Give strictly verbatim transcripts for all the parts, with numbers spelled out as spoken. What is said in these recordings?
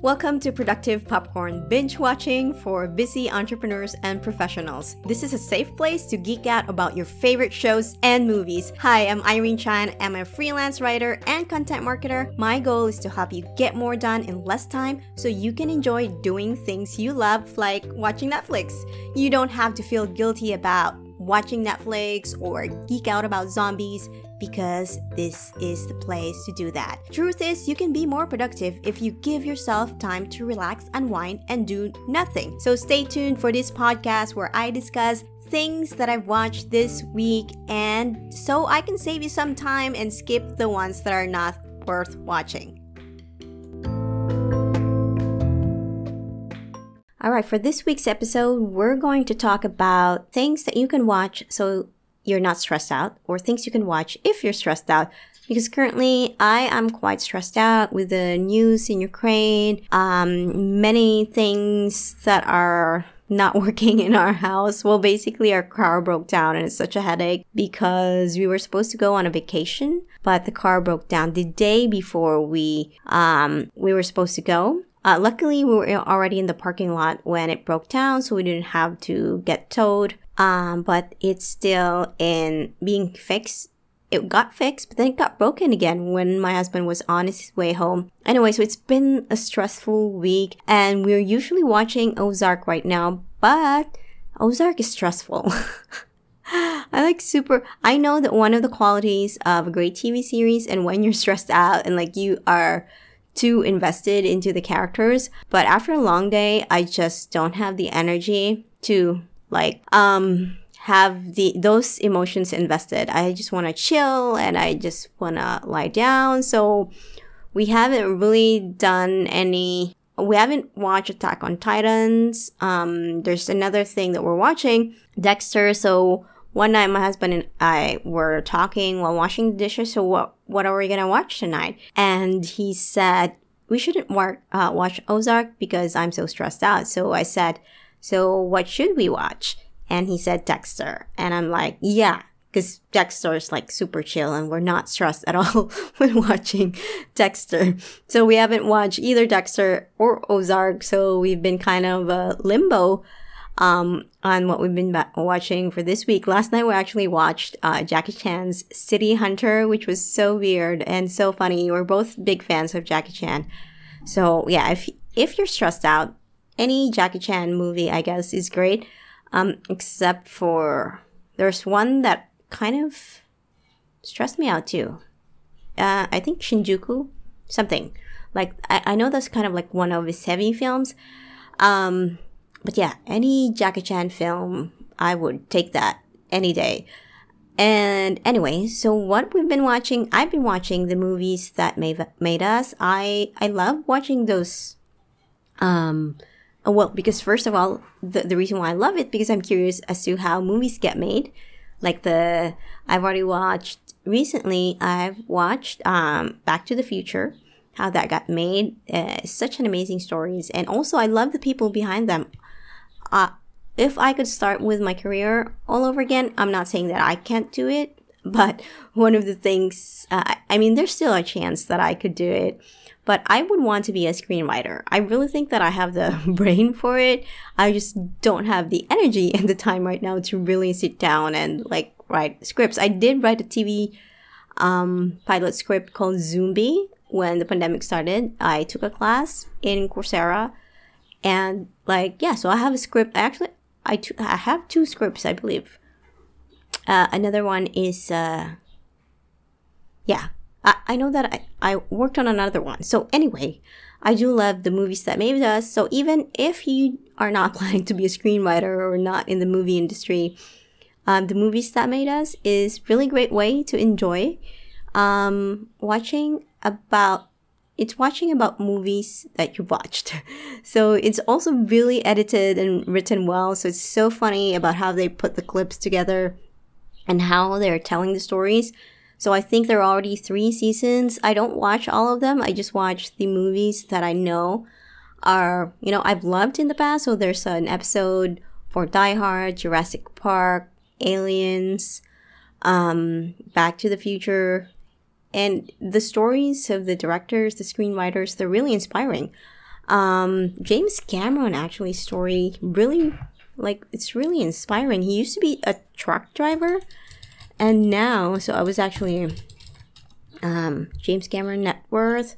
Welcome to Productive Popcorn, binge watching for busy entrepreneurs and professionals. This is a safe place to geek out about your favorite shows and movies. Hi, I'm Irene Chan. I'm a freelance writer and content marketer. My goal is to help you get more done in less time so you can enjoy doing things you love, like watching Netflix. You don't have to feel guilty about watching Netflix or geek out about zombies, because this is the place to do that. Truth is, you can be more productive if you give yourself time to relax, unwind, and do nothing. So stay tuned for this podcast where I discuss things that I've watched this week, and so I can save you some time and skip the ones that are not worth watching. Alright, for this week's episode, we're going to talk about things that you can watch so you're not stressed out, or things you can watch if you're stressed out. Because currently, I am quite stressed out with the news in Ukraine, um, many things that are not working in our house. Well, basically, our car broke down, and it's such a headache because we were supposed to go on a vacation, but the car broke down the day before we um we were supposed to go. Uh, luckily, we were already in the parking lot when it broke down, so we didn't have to get towed. Um, but it's still in being fixed. It got fixed, but then it got broken again when my husband was on his way home. Anyway, so it's been a stressful week, and we're usually watching Ozark right now, but Ozark is stressful. I like super, I know that one of the qualities of a great T V series, and when you're stressed out and like you are too invested into the characters, but after a long day, I just don't have the energy to like um have the those emotions invested. I just want to chill and I just want to lie down. So we haven't really done any, we haven't watched Attack on Titans. Um, there's another thing that we're watching, Dexter. So one night my husband and I were talking while washing the dishes. So what what are we gonna watch tonight? And he said we shouldn't wa- uh, watch Ozark because I'm so stressed out. So I said, so what should we watch? And he said Dexter. And I'm like, yeah, because Dexter is like super chill and we're not stressed at all when watching Dexter. So we haven't watched either Dexter or Ozark. So we've been kind of uh, limbo um, on what we've been ba- watching for this week. Last night we actually watched uh, Jackie Chan's City Hunter, which was so weird and so funny. We're both big fans of Jackie Chan. So yeah, if if you're stressed out, any Jackie Chan movie, I guess, is great. Um, except for, there's one that kind of stressed me out too. Uh, I think Shinjuku, something. Like, I, I know that's kind of like one of his heavy films. Um, but yeah, any Jackie Chan film, I would take that any day. And anyway, so what we've been watching, I've been watching the movies that made, made us. I, I love watching those, um... well, because first of all, the, the reason why I love it, because I'm curious as to how movies get made. Like the, I've already watched, recently I've watched um, Back to the Future, how that got made. Uh, such an amazing stories. And also I love the people behind them. Uh, if I could start with my career all over again, I'm not saying that I can't do it, but one of the things, uh, I mean, there's still a chance that I could do it. But I would want to be a screenwriter. I really think that I have the brain for it. I just don't have the energy and the time right now to really sit down and like write scripts. I did write a T V um, pilot script called Zombie when the pandemic started. I took a class in Coursera, and like yeah, so I have a script. Actually, I t- I have two scripts, I believe. Uh, another one is uh, yeah. I, I know that I, I worked on another one. So anyway, I do love the movies that made us. So even if you are not planning to be a screenwriter or not in the movie industry, um, the movies that made us is really great way to enjoy um, watching about, it's watching about movies that you watched. So it's also really edited and written well. So it's so funny about how they put the clips together and how they're telling the stories. So I think there are already three seasons. I don't watch all of them. I just watch the movies that I know are, you know, I've loved in the past. So there's an episode for Die Hard, Jurassic Park, Aliens, um, Back to the Future. And the stories of the directors, the screenwriters, they're really inspiring. Um, James Cameron actually story really, like, it's really inspiring. He used to be a truck driver, and now, so I was actually, um, James Cameron net worth.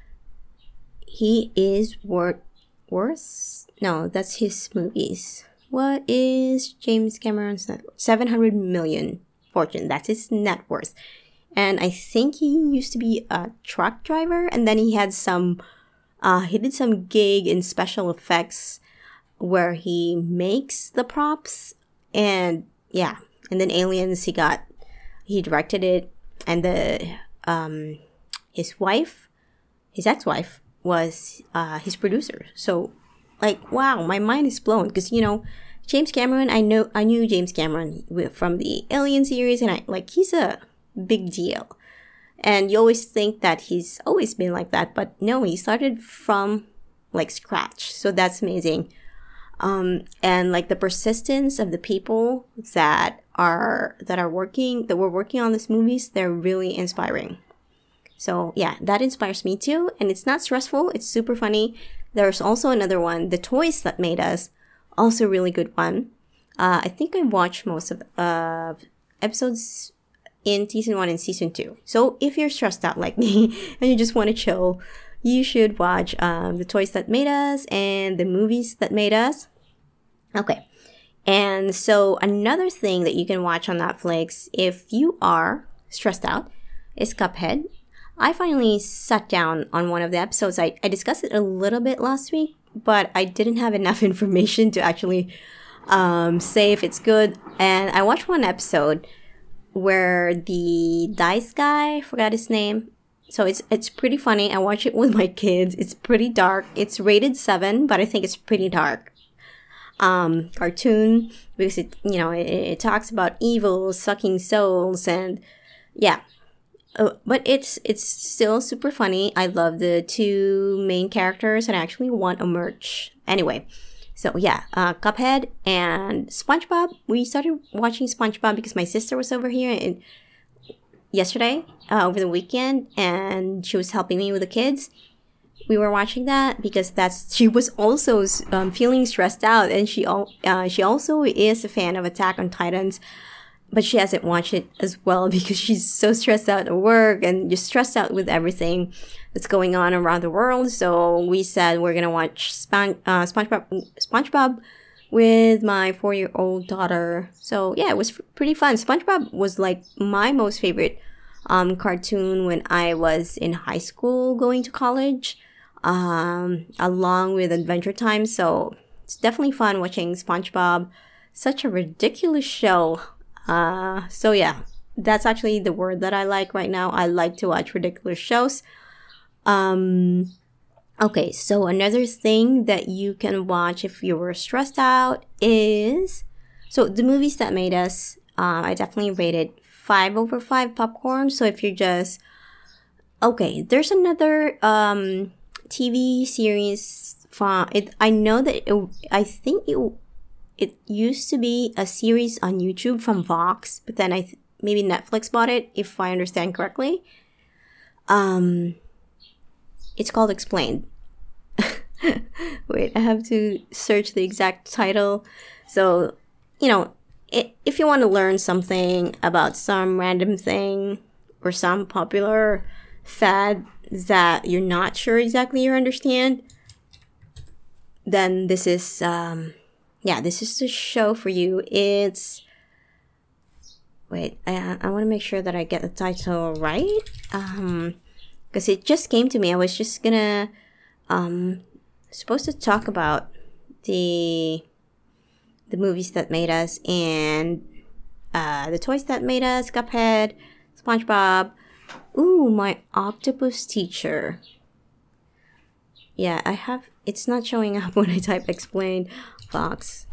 He is worth, worth? No, that's his movies. What is James Cameron's net worth? seven hundred million fortune. That's his net worth. And I think he used to be a truck driver, and then he had some, uh, he did some gig in special effects where he makes the props, and yeah, and then Aliens, he got, he directed it, and the, um, his wife, his ex-wife was, uh, his producer. So, like, wow, my mind is blown, because, you know, James Cameron, I know, I knew James Cameron from the Alien series, and I, like, he's a big deal. And you always think that he's always been like that, but no, he started from, like, scratch. So that's amazing. Um, and, like, the persistence of the people that are, that are working, that were working on these movies, they're really inspiring. So, yeah, that inspires me too. And it's not stressful. It's super funny. There's also another one, The Toys That Made Us. Also a really good one. Uh, I think I watched most of uh, episodes in season one and season two. So if you're stressed out like me and you just want to chill, you should watch um, The Toys That Made Us and The Movies That Made Us. Okay. And so another thing that you can watch on Netflix if you are stressed out is Cuphead. I finally sat down on one of the episodes. I, I discussed it a little bit last week, but I didn't have enough information to actually um, say if it's good. And I watched one episode where the dice guy, forgot his name. So it's it's pretty funny. I watch it with my kids. It's pretty dark. It's rated seven, but I think it's pretty dark. Um, cartoon, because it, you know, it, it talks about evil, sucking souls, and yeah. Uh, but it's it's still super funny. I love the two main characters, and I actually want a merch. Anyway, so yeah, uh, Cuphead and SpongeBob. We started watching SpongeBob because my sister was over here and yesterday, uh, over the weekend, and she was helping me with the kids. We were watching that because that's she was also um, feeling stressed out, and she al- uh, she also is a fan of Attack on Titans. But she hasn't watched it as well because she's so stressed out at work and just stressed out with everything that's going on around the world. So we said we're gonna watch Spon- uh, SpongeBob, SpongeBob with my four-year-old daughter. So yeah, it was f- pretty fun. SpongeBob was like my most favorite um, cartoon when I was in high school going to college, um, along with Adventure Time. So it's definitely fun watching SpongeBob. Such a ridiculous show. Uh, so yeah, that's actually the word that I like right now. I like to watch ridiculous shows. Um, okay, so another thing that you can watch if you were stressed out is, so The Movies That Made Us, uh, I definitely rated five over five popcorn. So if you're just, okay, there's another, um, T V series from it. I know that it, I think it It used to be a series on YouTube from Vox, but then I th- maybe Netflix bought it, if I understand correctly. Um, it's called Explained. Wait, I have to search the exact title. So, you know, it, if you want to learn something about some random thing or some popular fad that you're not sure exactly you understand, then this is... Um, Yeah, this is the show for you. It's, wait, I, I want to make sure that I get the title right. Um, because it just came to me. I was just gonna, um, supposed to talk about the, the movies that made us and, uh, the toys that made us, Cuphead, SpongeBob. Ooh, My Octopus Teacher. Yeah, I have, it's not showing up when I type Explained. Fox.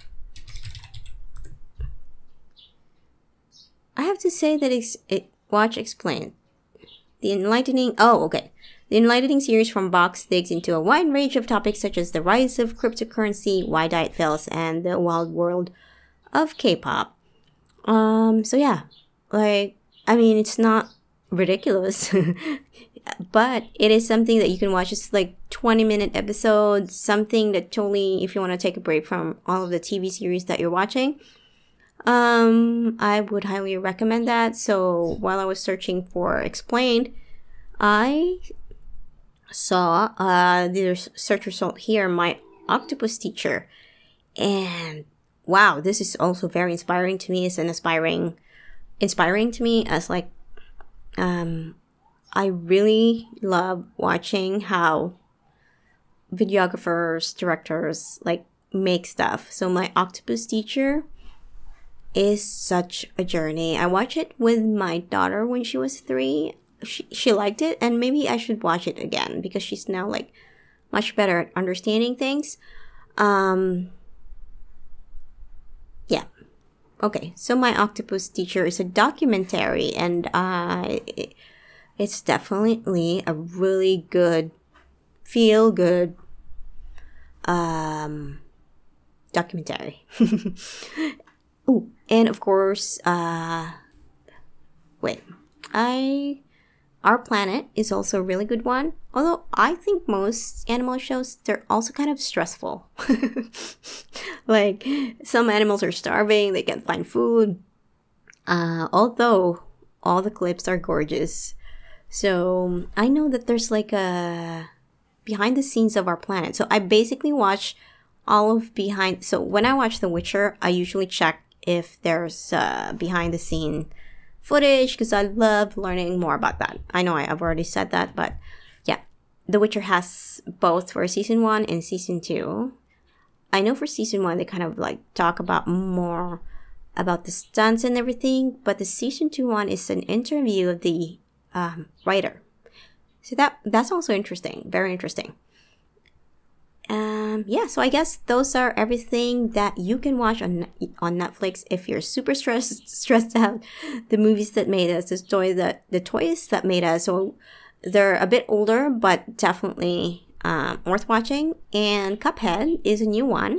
I have to say that it's, it watch Explained. The enlightening oh okay. The enlightening series from Vox digs into a wide range of topics such as the rise of cryptocurrency, why diet fails, and the wild world of K-pop. Um so yeah. Like I mean it's not ridiculous. but it is something that you can watch. It's like twenty minute episodes, something that totally, if you want to take a break from all of the T V series that you're watching, um, I would highly recommend that. So while I was searching for Explained, I saw uh, the search result here, My Octopus Teacher. And wow, this is also very inspiring to me. It's an inspiring, inspiring to me as like, um, I really love watching how videographers, directors like make stuff. So My Octopus Teacher is such a journey. I watched it with my daughter when she was three. She, she liked it, and maybe I should watch it again because she's now like much better at understanding things. Um, yeah. Okay. So My Octopus Teacher is a documentary, and uh, it, it's definitely a really good, feel good, um, documentary. Oh, and of course, uh, wait, I, Our Planet is also a really good one. Although I think most animal shows, they're also kind of stressful. Like, some animals are starving, they can't find food. Uh, although all the clips are gorgeous. So I know that there's like a behind the scenes of Our Planet. So I basically watch all of behind. So when I watch The Witcher, I usually check if there's uh, behind the scene footage because I love learning more about that. I know I, I've already said that, but yeah, The Witcher has both for season one and season two. I know for season one they kind of like talk about more about the stunts and everything, but the season two one is an interview of the um, writer. So that that's also interesting, very interesting. Um, yeah, so I guess those are everything that you can watch on on Netflix if you're super stressed stressed out. The movies that made us, the toy that the toys that made us. So they're a bit older, but definitely um, worth watching. And Cuphead is a new one.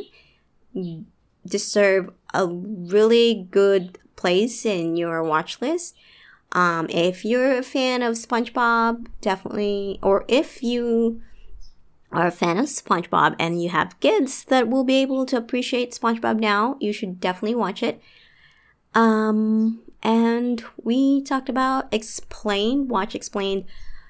Deserve a really good place in your watch list. Um, if you're a fan of SpongeBob, definitely, or if you are a fan of SpongeBob and you have kids that will be able to appreciate SpongeBob now, you should definitely watch it. Um, and we talked about Explained, watch Explained,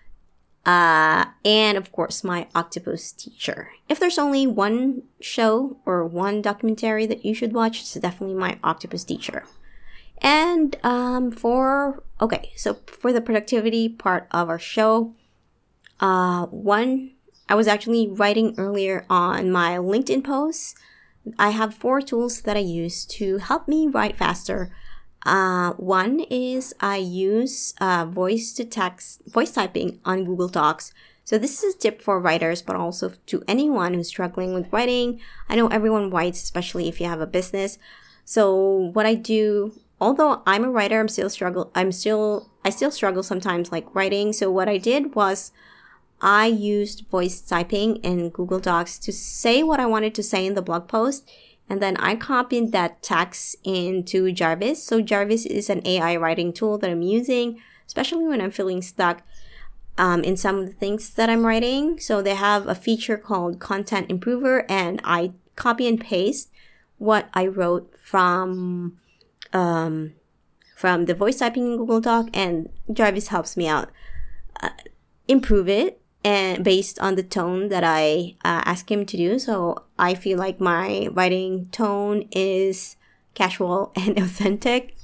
uh, and of course My Octopus Teacher. If there's only one show or one documentary that you should watch, it's definitely My Octopus Teacher. And um, for, okay, so for the productivity part of our show, uh, one, I was actually writing earlier on my LinkedIn posts. I have four tools that I use to help me write faster. Uh, one is I use uh, voice to text, voice typing on Google Docs. So this is a tip for writers, but also to anyone who's struggling with writing. I know everyone writes, especially if you have a business. So what I do, although I'm a writer, I'm still struggle. I'm still, I still struggle sometimes like writing. So what I did was I used voice typing in Google Docs to say what I wanted to say in the blog post. And then I copied that text into Jarvis. So Jarvis is an A I writing tool that I'm using, especially when I'm feeling stuck um, in some of the things that I'm writing. So they have a feature called Content Improver, and I copy and paste what I wrote from um, from the voice typing in Google Doc, and Jarvis helps me out uh, improve it. And based on the tone that I uh, ask him to do. So I feel like my writing tone is casual and authentic.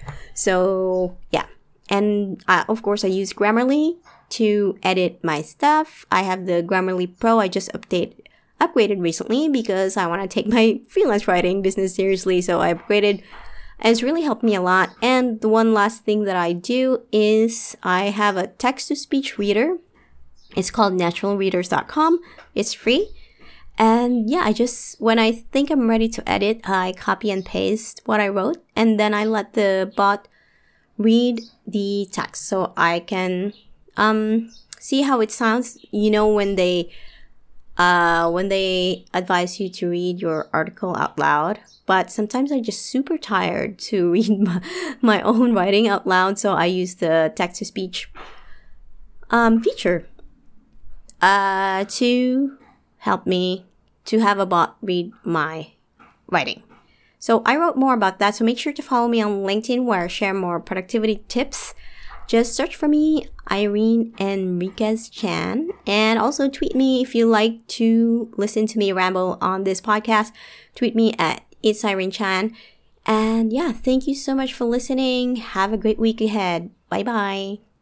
So yeah. And uh, of course I use Grammarly to edit my stuff. I have the Grammarly Pro. I just update, upgraded recently because I want to take my freelance writing business seriously. So I upgraded and it's really helped me a lot. And the one last thing that I do is I have a text-to-speech reader. It's called natural readers dot com. It's free. And yeah, I just, when I think I'm ready to edit, I copy and paste what I wrote. And then I let the bot read the text so I can um, see how it sounds. You know, when they, uh, when they advise you to read your article out loud. But sometimes I'm just super tired to read my, my own writing out loud. So I use the text-to-speech um, feature uh, to help me to have a bot read my writing. So I wrote more about that. So make sure to follow me on LinkedIn where I share more productivity tips. Just search for me, Irene Enriquez Chan. And also tweet me if you like to listen to me ramble on this podcast. Tweet me at It's Irene Chan. And yeah, thank you so much for listening. Have a great week ahead. Bye-bye.